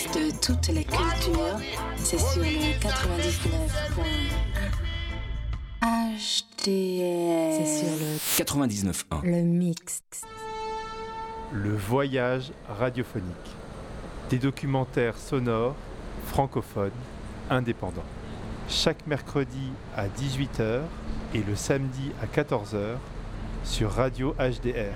de toutes les cultures, c'est sur le 99.1 HDR. C'est sur le 99.1. Le mix. Le voyage radiophonique. Des documentaires sonores, francophones, indépendants. Chaque mercredi à 18h et le samedi à 14h sur Radio HDR.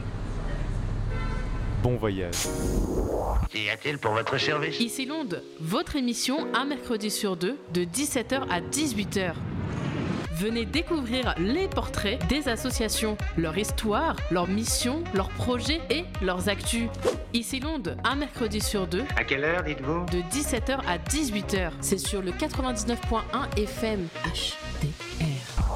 Bon voyage. Qu'y a-t-il pour votre service? Ici Londres, votre émission un mercredi sur deux de 17h à 18h. Venez découvrir les portraits des associations, leur histoire, leurs missions, leurs projets et leurs actus. Ici Londres, un mercredi sur deux. À quelle heure, dites-vous? De 17h à 18h. C'est sur le 99.1 FM HDR.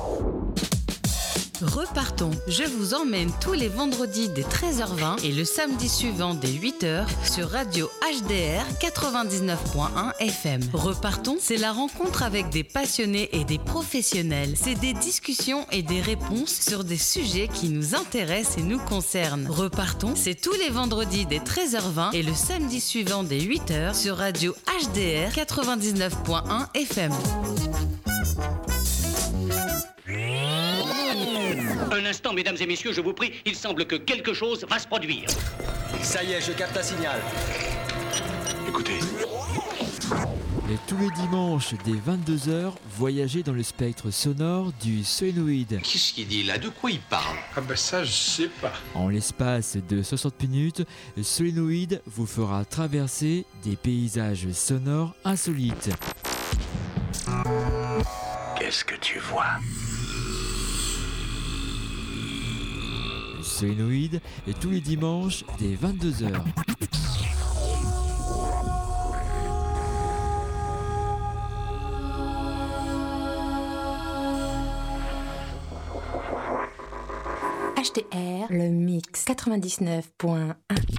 Repartons. Je vous emmène tous les vendredis dès 13h20 et le samedi suivant dès 8h sur Radio HDR 99.1 FM. Repartons, c'est la rencontre avec des passionnés et des professionnels. C'est des discussions et des réponses sur des sujets qui nous intéressent et nous concernent. Repartons, c'est tous les vendredis dès 13h20 et le samedi suivant dès 8h sur Radio HDR 99.1 FM. Un instant, mesdames et messieurs, je vous prie, il semble que quelque chose va se produire. Ça y est, je capte un signal. Écoutez. Et tous les dimanches, dès 22h, voyagez dans le spectre sonore du solénoïde. Qu'est-ce qu'il dit là? De quoi il parle? Ah ben ça, je sais pas. En l'espace de 60 minutes, le solénoïde vous fera traverser des paysages sonores insolites. Qu'est-ce que tu vois? Solénoïde et tous les dimanches dès 22h. HDR, le mix 99.1.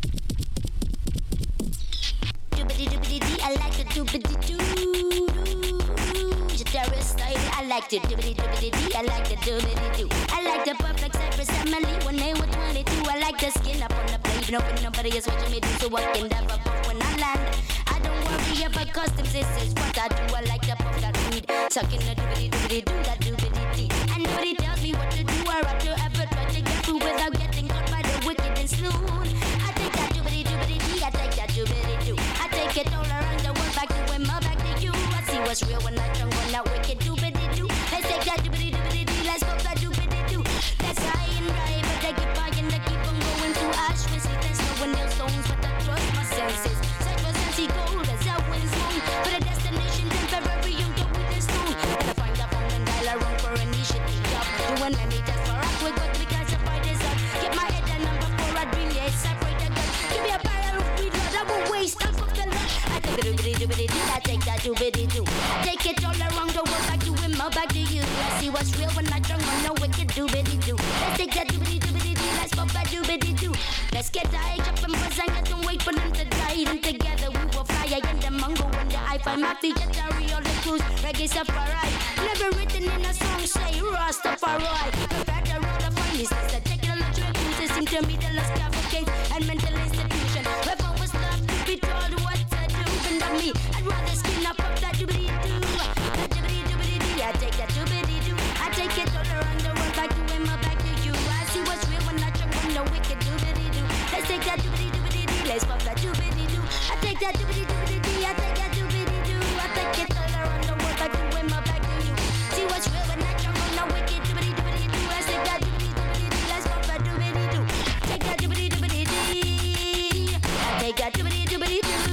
I like to doobity-doobity-dee, I like to doobity-doo. I like the perfect Cypress Emily when they were 22. I like the skin up on the plate, nobody is watching me do, so I can never pop when I land. I don't worry about customs, this is what I do. I like the pop that weed, sucking the doobity-doobity-doo, that doobity-dee. And nobody tells me what to do or how to ever try to get through without getting caught by the wicked and sloon. I take that doobity-doobity-dee, I take that doobity-doo. I take it all around the world, back to him, back to you. I see what's real when I drunk on that wicked doobity-doo. Let's take that doobity-doobity-dee, let's pop that doobity-doo. Let's high and dry, but I keep buying, I keep on going to Auschwitz. There's no one else owns, but I trust my senses. Such was empty gold as I wins moon. But a destination temporary, you go with the stone. And I find a phone and dial around for initiative job. Doing any test for rock, we got because the fight is up. Get my head at number 4, I'd bring it, separate the gun. Give me a barrel of weed, Lord, I won't waste half of the lot. I take the doobity-doobity-dee, I take that doobity-doo. I take it all around the world, back to him, back to you. I see what's real when I drunk on no wicked doobity-doo. Let's take that doobity-doobity-dee, let's pop that doobity-doo. Let's get high, jump and buzz, I got to wait for them to die. And together we will fly in the mango and the hi-fi. Mafia, Jatari, all the crews, reggae safari. Never written in a song, say Rastafari. Prepare to roll the finest, the technology uses seem to me the last cavalcade and mental institution. We've always loved to be told what to do, but not me. I'd rather skin up that doobity-doo. That doobity-doobity-dee, I take that doobity-doo. I take it all around the world, back to him, back to you. I see what's real when I drunk on the wicked doobity-doo. Let's take that doobity-doobity-dee, let's pop that doobity-doo. I take that doobity-doobity-dee, I take that doobity-doo. I take it all around the world, back to him, back to you. See what's real when I drunk on the wicked doobity-doobity-doo. Let's take that doobity-doobity-dee, let's pop that doobity-doo. Take that doobity-doobity-dee. I take that doobity-doobity-doo.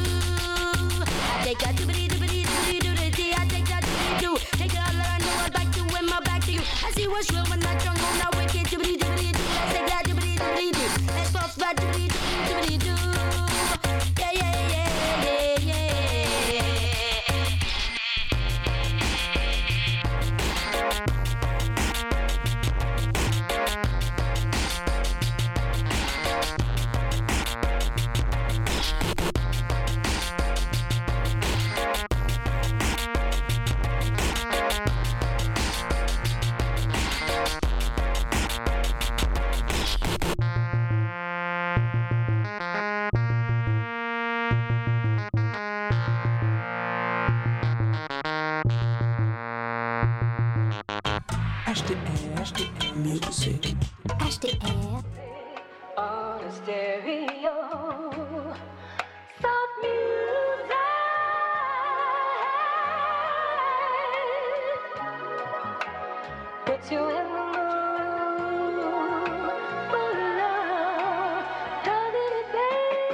I take that doobity-doobity-doo-doo-doo-dee. I take that doobity-doo. Take it all around the world, back to him, back to you. I see what's real when I drunk on the wicked doobity-doobity-doo. Let's take that doobity-doobity-doo. Let's pop that doobity-doobity-doo. Yeah, yeah, yeah, yeah. HDR Music. HDR on a stereo. Soft music. Put you in the mood for love. How did it be?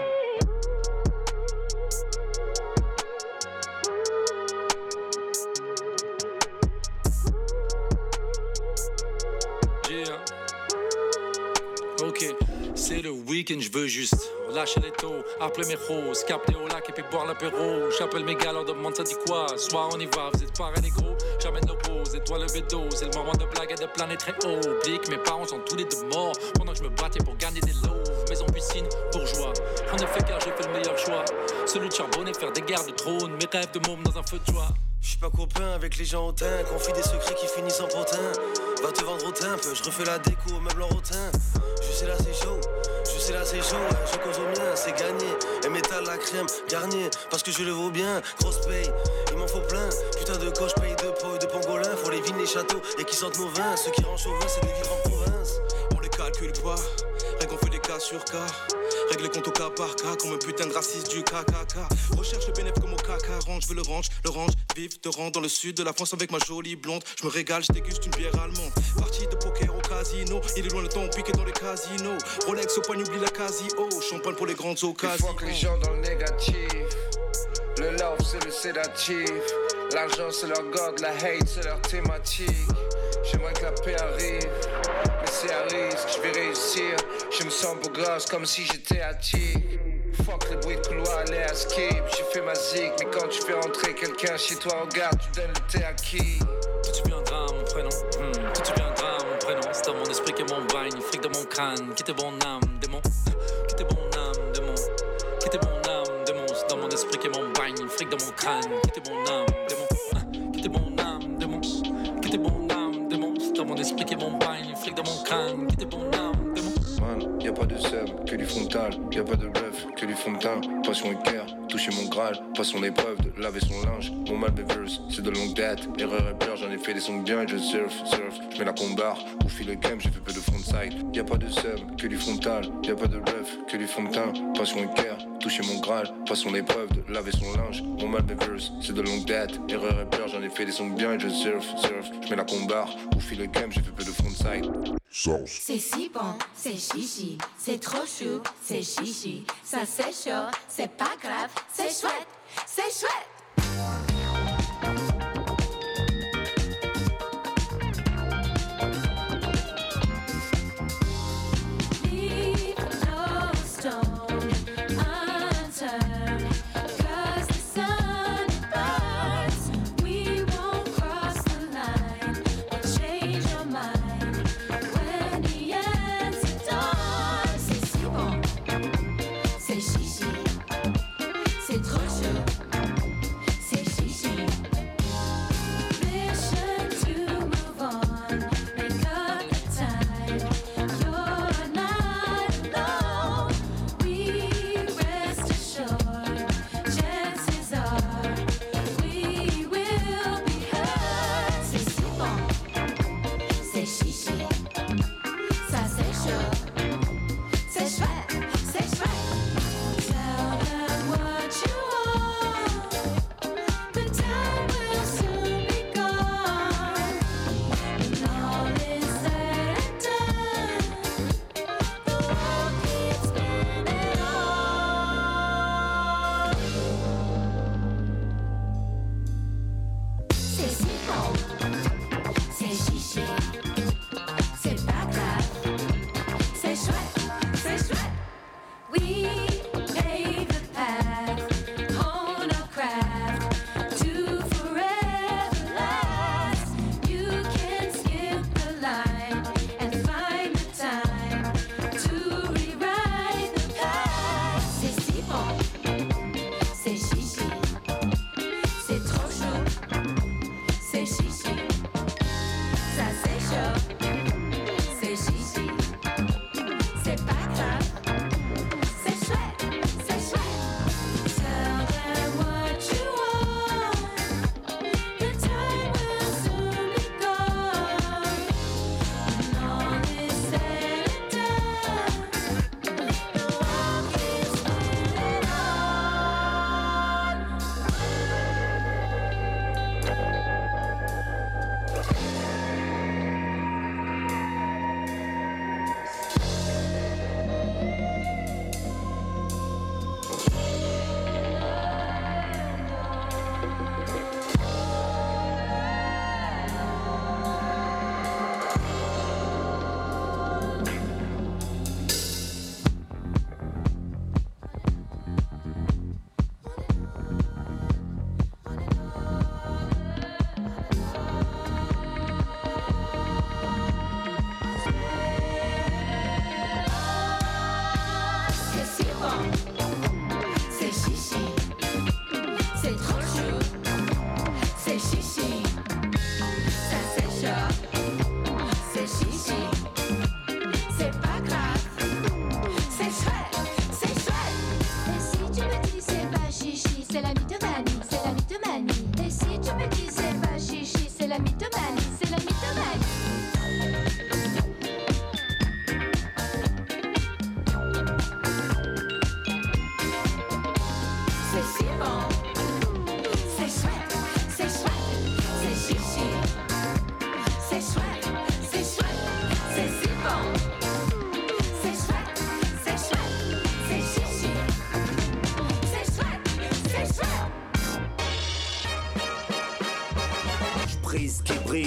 Ok, c'est le week-end, je veux juste lâcher les taux, appeler mes roses, capter au lac et puis boire l'apéro. J'appelle mes gars, leur demande ça dit quoi. Soir on y va, vous êtes pareils les gros. J'amène nos poses, étoile le bédo. C'est le moment de blague et de planer très haut. Oublie que mes parents sont tous les deux morts pendant que je me battais pour gagner des lots. Maison piscine, bourgeois. En effet car j'ai fait le meilleur choix, celui de charbonner, faire des guerres de trône. Mes rêves de môme dans un feu de joie. J'suis pas copain avec les gens hautains, confie des secrets qui finissent en potin. Va te vendre au timbre, je refais la déco au meuble en rotin. Je sais là c'est chaud, je cause au mien, c'est gagné. Et métal la crème, garnier, parce que je le vaux bien. Grosse paye, il m'en faut plein. Putain de coche, paye de pro et de pangolin. Faut les vignes, les châteaux et qui sentent nos vins. Ce qui rend chauvin, c'est de vivre en province. On les calcule pas, rien qu'on fait des cas sur cas. Règle les comptes au cas par cas, comme un putain de raciste du KKK. Recherche le bénéfice comme au caca, range, veux le range, vif, te rends dans le sud de la France avec ma jolie blonde. Je me régale, je déguste une bière allemande. Partie de poker au casino, il est loin le temps piqué dans les casinos. Rolex au poignet, oublie la Casio, champagne pour les grandes occasions. Il faut que les gens dans le négatif, le love c'est le sédatif, l'argent c'est leur god, la hate c'est leur thématique. J'aimerais que la paix arrive, mais c'est à risque, je vais réussir. Je me sens beau gosse comme si j'étais attique. Fuck les bruits de couloir, les à skip. J'ai fait ma zig, mais quand tu fais entrer quelqu'un chez toi, regarde, tu donnes le thé à qui? Tout tu viendras mon prénom, tout tu viendras mon prénom. C'est dans mon esprit que mon bagne, fric de mon crâne. Quittez mon âme, démon, quittez mon âme, démon. Quittez mon âme, démon. C'est dans mon esprit que mon bagne, fric de mon crâne. Quittez mon âme, démon, quittez mon âme, démon. Quittez mon âme, démon. C'est dans mon esprit que mon bagne, fric de mon crâne. Quittez mon âme, démon. Man, y'a pas de sub, que du frontal. Y'a pas de bluff, que du fond de teint. Passion et cœur, toucher mon Graal. Pas son épreuve de laver son linge. Mon mal verse, c'est de longue date. Erreur et peur, j'en ai fait des sons bien et je surf. J'mets la combarre, au fil le game, j'ai fait peu de frontside. Y'a pas de sub, que du frontal. Y'a pas de bluff, que du fond de teint. Passion et cœur, toucher mon Graal. Pas son épreuve de laver son linge. Mon mal verse, c'est de longue date. Erreur et peur, j'en ai fait des sons bien et je surf. J'mets la combarre, au fil le game, j'ai fait peu de frontside. C'est si bon, c'est chichi, c'est trop chou, c'est chichi, ça c'est chaud, c'est pas grave, c'est chouette, c'est chouette. C'est chichi, c'est trop chaud, c'est chichi.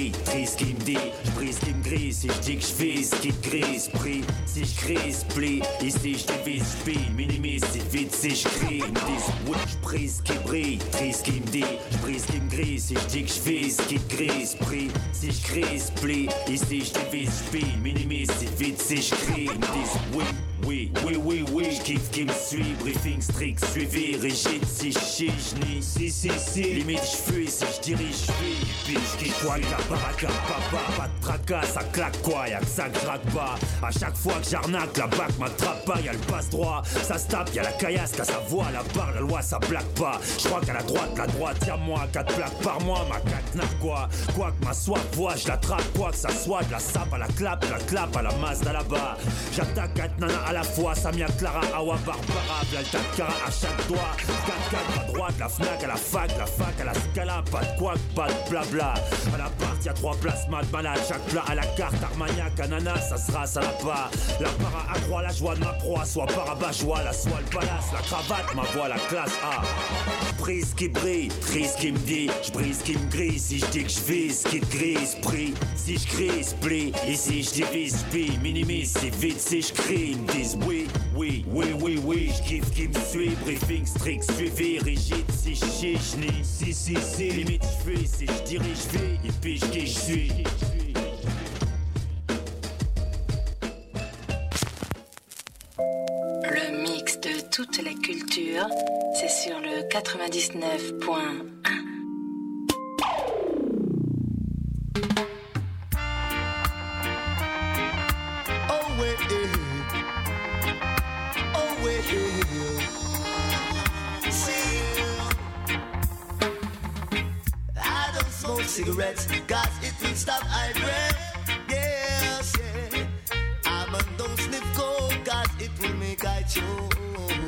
brille, triste qui me dit, je brise qui me grise, si je dis que je vise, qui te grise, prie, si je crise, plie, ici je divise, je pille, minimise, si vite, si je crie, ils me disent, oui, je brise qui brille, triste qui me dit, je brise qui me grise, si je dis que je vise, qui te grise, prie, si je crise, plie, ici je divise, je pille, minimise, si vite, si je crie, ils me disent, oui. Oui, oui, oui, oui, je kiffe qui me suit, briefing strict, suivi, rigide, si je chie, je nie, si, limite je fuis, si je dirige, je fuis, puis je kiffe quoi, la baraka, papa, pas de tracas, ça claque quoi, y'a que ça que je rate pas, à chaque fois que j'arnaque, la bac m'attrape pas, y'a le passe droit, ça se tape, y'a la caillasse, qu'à sa voix, la barre, la loi, ça blague pas, je crois qu'à la droite, y'a moi, 4 plaques par mois, ma catenard quoi que ma soif voit, je l'attrape, quoi que ça soit, de la sape à la clap à la Mazda là-bas, j'attaque 4 nanas à la fois, Samia, Clara, Awa, Barbara, Blalta, Cara à chaque doigt, 4-4 à droite, la Fnac à la fac à la Scala, pas de quoi, pas de blabla, à l'appart y'a 3 places, malade, chaque plat à la carte, Armagnac, ananas, ça sera, ça l'a pas, la para accroît la joie de ma proie, soit parabachois, la soie, le palace, la cravate, ma voix, la classe A, prise qui brille, triste qui me dit, je brise qui me grise, si je dis que je vise, qui te grise, prie, si je crise, plie, ici je divise, pille, minimise, si vite, si je crie, ils me disent oui, oui, oui, oui, oui, je kiffe qui me suit, briefing strict, suivi, rigide, si je chie, je nie, si, limite je fuis, si je dirige, je vis, et puis qui je suis. Le mix de toutes les cultures, c'est sur le 99.1. Cigarettes, cause it will stop I breath. Yes, yeah. I'm a don't sniff coke, cause it will make I choke.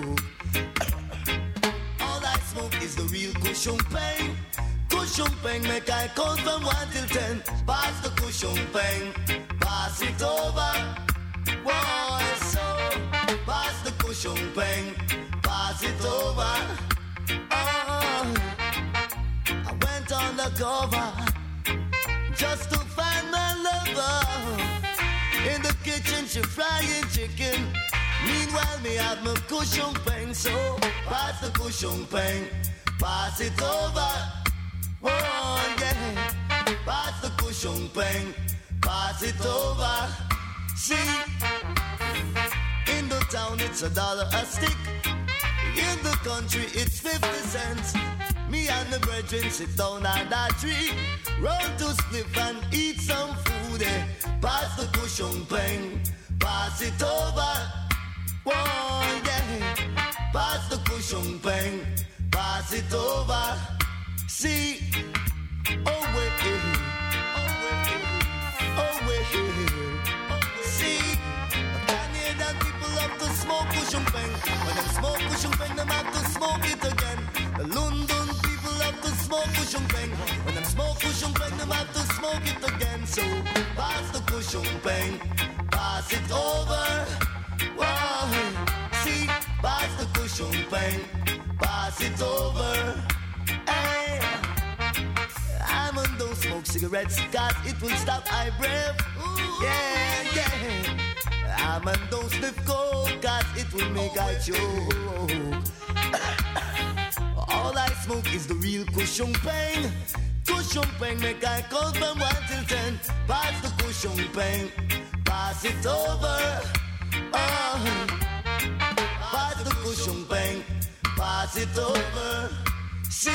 All I smoke is the real cushion pain. Cushion pain make I count from 1 till 10. Pass the cushion pain, pass it over. Whoa, so pass the cushion pain, pass it over. Oh, I went on the cover just to find my lover. In the kitchen she frying chicken. Meanwhile me have my cushion pain. So pass the cushion pain, pass it over. Oh yeah, pass the cushion pain, pass it over. See, in the town it's $1 a stick. In the country it's 50 cents. Me and the brethren sit down on that tree, roll to spliff and eat some food. Pass the cushion pain, pass it over. Whoa, yeah. Pass the cushion pain, pass it over. See, oh wait, oh wait. See, Canadian people love to smoke cushion pain. When them smoke cushion pain, them have to smoke it again. The London people love to smoke cushion pain. When them smoke cushion pain, them have to smoke it again. So pass the cushion pain, pass it over. Whoa, see, pass the cushion pain, pass it over. Hey, I'm on don't smoke cigarettes, cause it will stop I breath. Yeah, yeah. I'm on don't sniff coke, cause it will make I choke. All I smoke is the real cushion pain. Cushion pain make I count from 1 till 10. Pass the cushion pain, pass it over. Oh, pass the cushion pain, pass it over. See,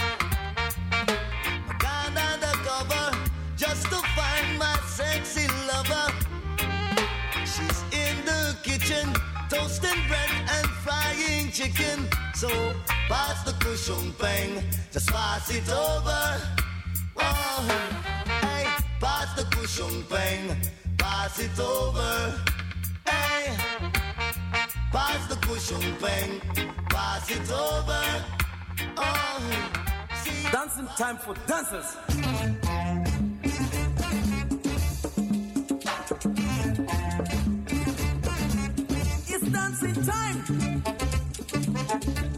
I gone undercover just to find my sexy lover. She's in the kitchen toasting bread and frying chicken. So pass the cushion pain, just pass it over. Oh, hey, pass the cushion pain, pass it over. Hey, pass the cushion pain, pass it over. Oh, see, dancing time for dancers. It's dancing time.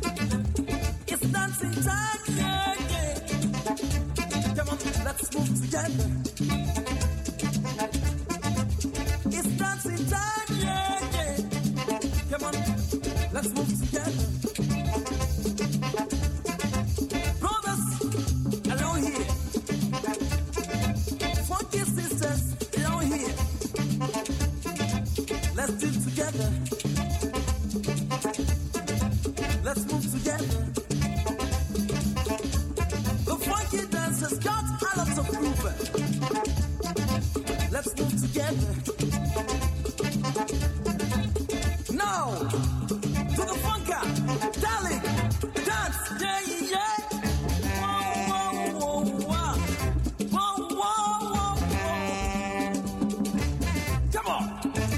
It's dancing time, yeah, yeah. Come on, let's move together. It's dancing time, yeah, yeah. Come on, let's move together. Brothers, along here. Funky sisters, along here. Let's do it together. Let's move together. The funky dancers got a lot of groove. Let's move together. Now, to the funka, darling, dance, yeah, yeah. Whoa, whoa, whoa, whoa. Whoa, whoa, whoa, whoa. Come on.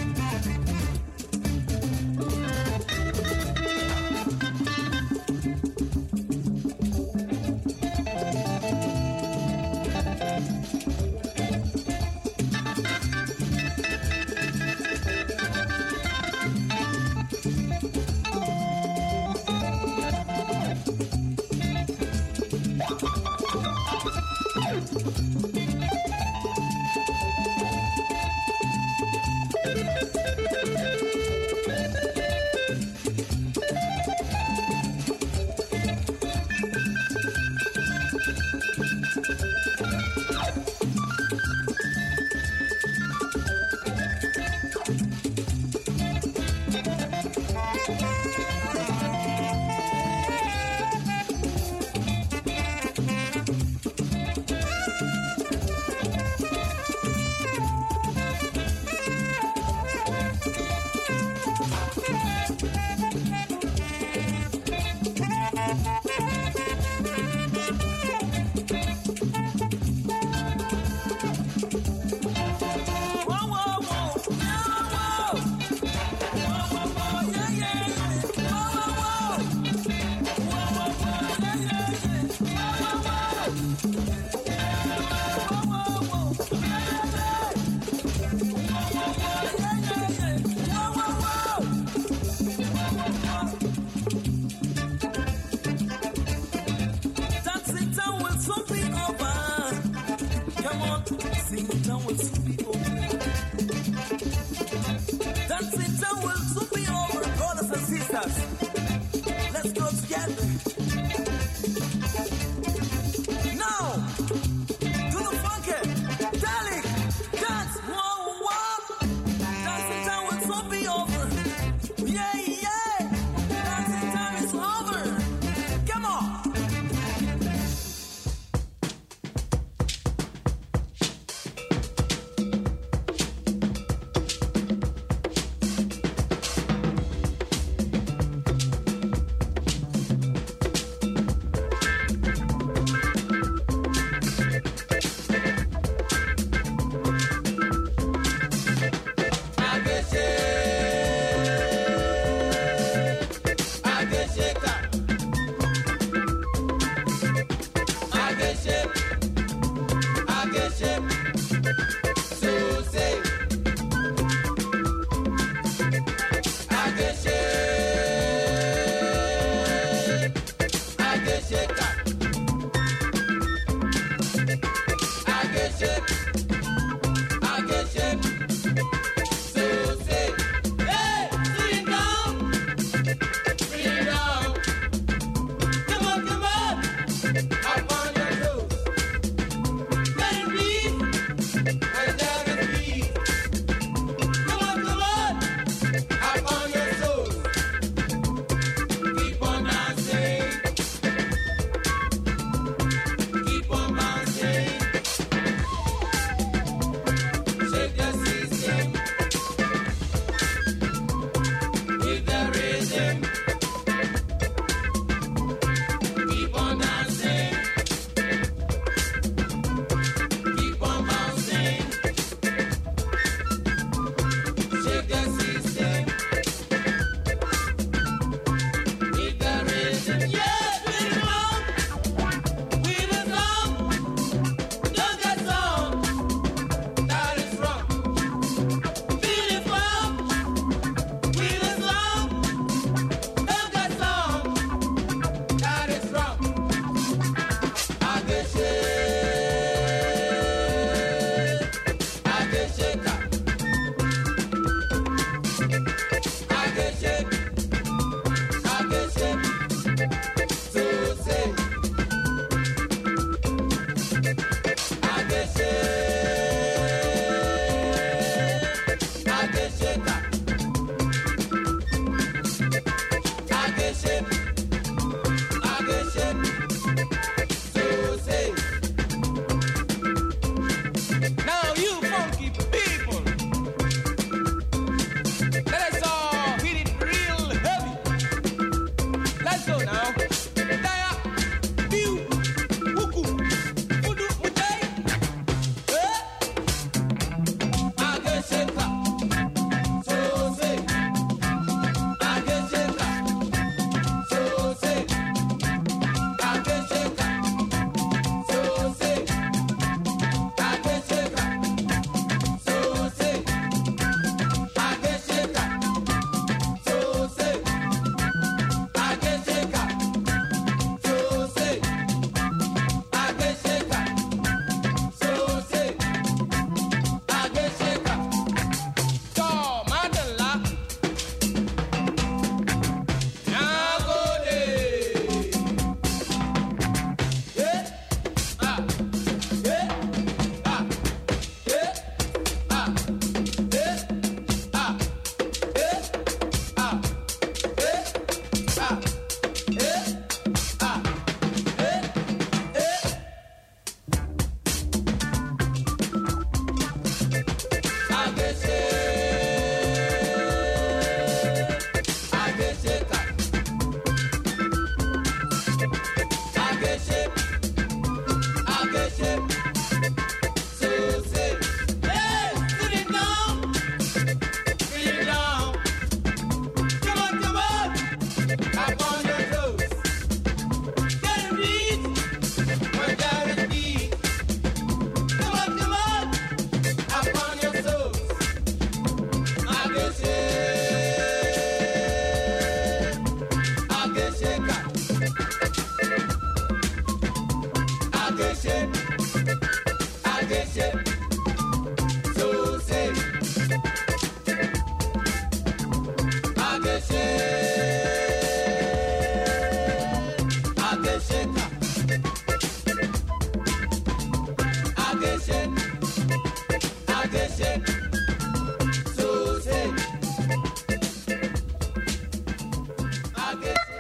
Let's go together. Now, to the funky, darling, dance, whoa, whoa. Dancing time will soon be over. Yeah, yeah. Dancing time is over. Come on.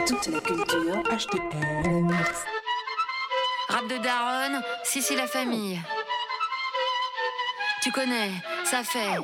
Toute la culture HDR. Rap de daronne, si la famille. Tu connais, ça fait.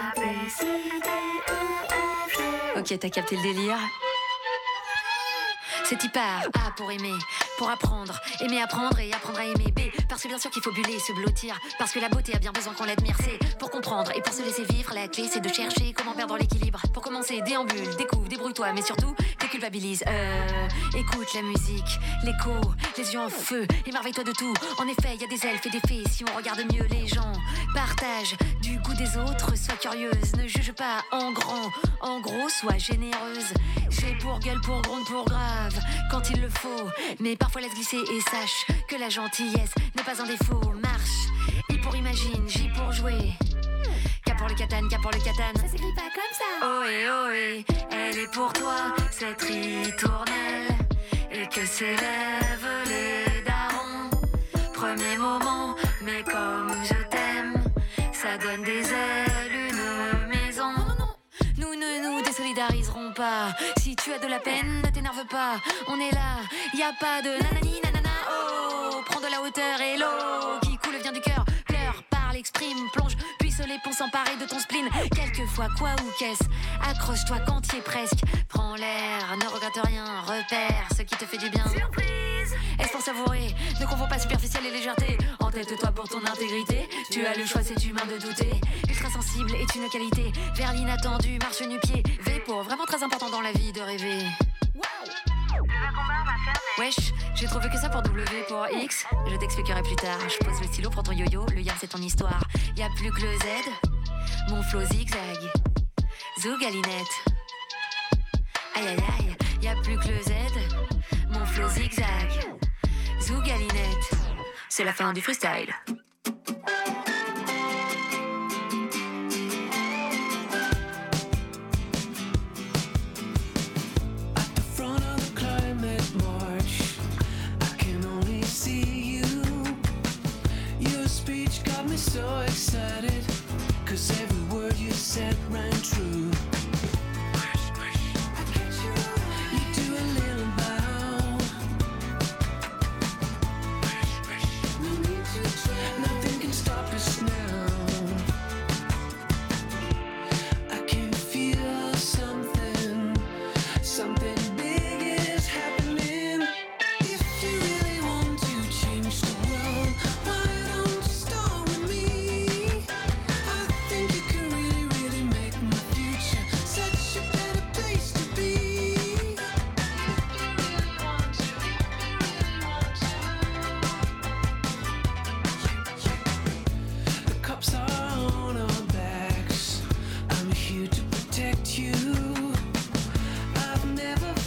Ok, t'as capté le délire. C'est hyper A pour aimer, pour apprendre, aimer apprendre et apprendre à aimer. B, parce que bien sûr qu'il faut buller, se blottir, parce que la beauté a bien besoin qu'on l'admire. C, pour comprendre et pour se laisser vivre, la clé c'est de chercher comment perdre l'équilibre. Pour commencer, déambule, découvre, débrouille-toi, mais surtout, déculpabilise. Écoute la musique, l'écho, les yeux en feu, émerveille-toi de tout. En effet, il y a des elfes et des fées, si on regarde mieux les gens. Partage du goût des autres, sois curieuse, ne juge pas en grand, en gros, sois généreuse. J'ai pour gueule, pour gronde, pour grave, quand il le faut, mais parfois laisse glisser et sache que la gentillesse n'est pas un défaut. Marche, I pour imagine, J pour jouer. K pour le katane, K pour le katane. Ça s'écrit pas comme ça. Ohé, ohé, elle est pour toi, cette ritournelle, et que s'élèvent les darons. Premier moment, mais comme je t'aime, ça donne des ailes, une maison. Nous ne nous désolidariserons pas. Si tu as de la peine, ne t'énerve pas. On est là, y a pas de nanani nanana. Oh, prends de la hauteur et l'eau qui coule vient du cœur. Pleure, parle, exprime, plonge, puisse les ponts s'emparer de ton spleen. Quelquefois, quoi ou qu'est-ce? Accroche-toi quand y es presque. Prends l'air, ne regrette rien, repère ce qui te fait du bien. Surprise! Est-ce pour savourer? Ne confonds pas superficiel et légèreté. Entête-toi pour ton intégrité. Tu as le choix, c'est humain de douter. Ultra sensible est une qualité. Vers l'inattendu, marche nu-pied. V pour vraiment très important dans la vie de rêver. Wesh, j'ai trouvé que ça pour W pour X. Je t'expliquerai plus tard. Je pose le stylo, prends ton yo-yo. Le yam c'est ton histoire. Y'a plus que le Z. Mon flow zigzag. Zougalinette. Aïe aïe aïe. Y'a plus que le Z. Mon flow zigzag. Zougalinette. C'est la fin du freestyle. So excited, 'cause every word you said rang true. You do a little bow. Nothing can stop us now. I can feel something, something big is happening. If you really want to change the world, why don't you start with me? I think you could really, really make my future such a better place to be. The cops are on our backs. I'm here to protect you. I've never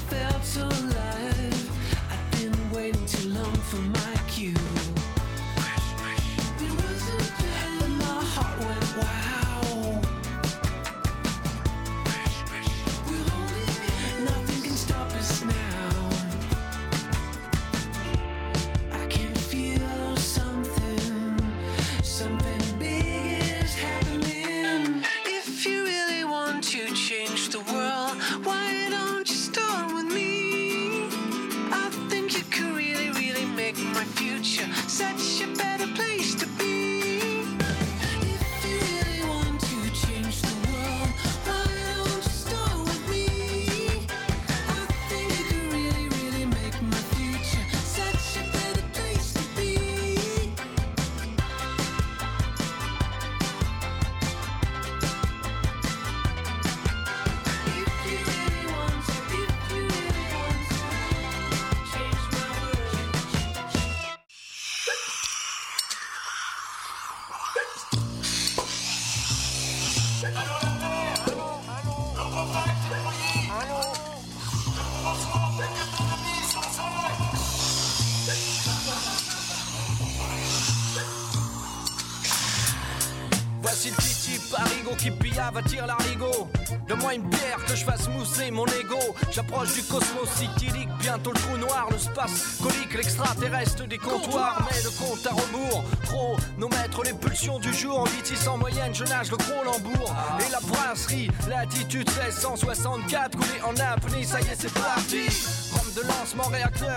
qui pillave attire l'arigot. Donne-moi une bière que je fasse mousser mon ego. J'approche du cosmos cyclique, bientôt le trou noir, le space colique, l'extraterrestre des comptoirs. Mais le compte à rebours, chronomètre les pulsions du jour. En vitesse en moyenne, je nage le gros lambourg. Et la brasserie, latitude 1664, coulé en apnée, ça y est c'est parti. Rome de lancement réacteur,